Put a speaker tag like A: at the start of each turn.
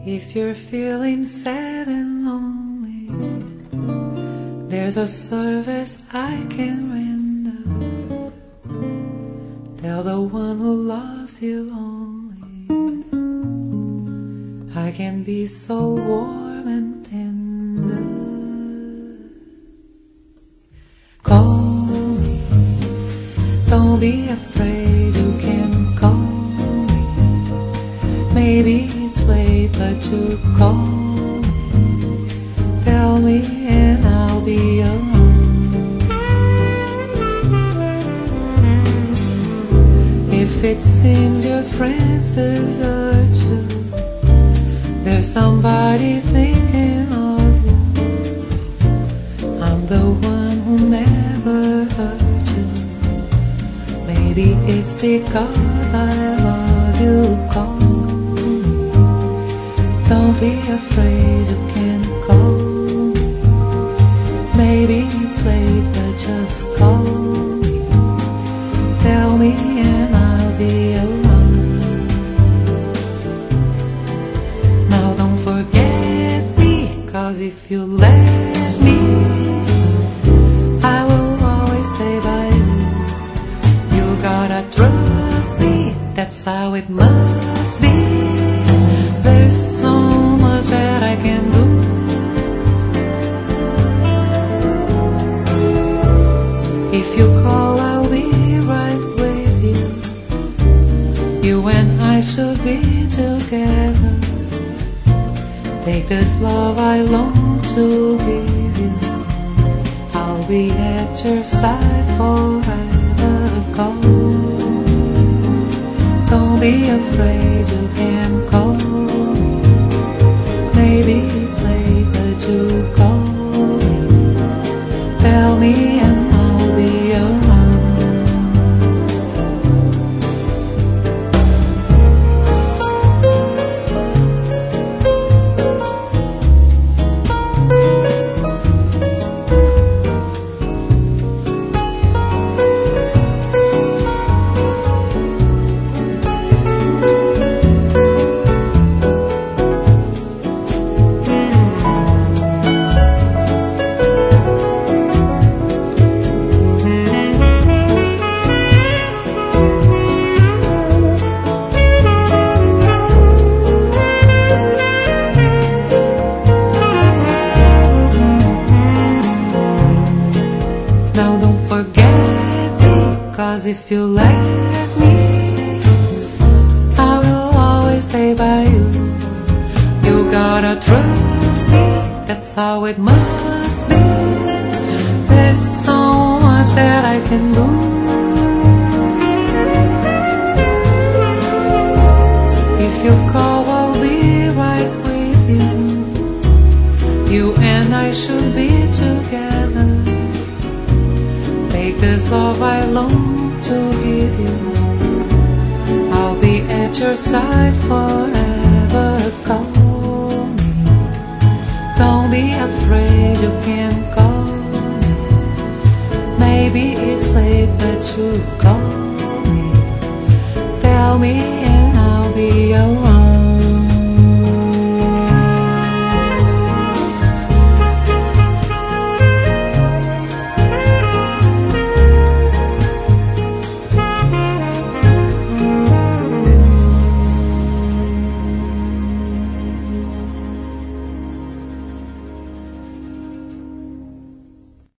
A: If you're feeling sad and lonely, there's a service I can render. Tell the one who loves you only, I can be so warm and tender. Call me, don't be afraid, you can call me. Maybe it's late, but you call me. Tell me and I'll be around. If it seems your friends desert you, there's somebody thinking of you. I'm the one who never hurt you. Maybe it's because I love you. Call me, don't be afraid, you can call me. Maybe it's late, but just call me. Tell me and I'll be around. Now don't forget me, 'cause if you let me, I will always stay by you. You gotta trust me, that's how it must be. There's so much that I can do. If you call, I'll be right with you. You and I should be together. Take this love I long to give you. I'll be at your side forever. Call me, don't be afraid, you can call me. Maybe it's late, but you call me. Tell me and I'll be around. Now don't forget me, 'cause if you let me, I will always stay by you. You gotta trust me, that's how it must be. There's so much that I can do. If you call, I'll be right with you. You and I should be together. Take this love I long to give you. I'll be at your side forever. Call me, don't be afraid, you can call me. Maybe it's late, but you call me. Tell me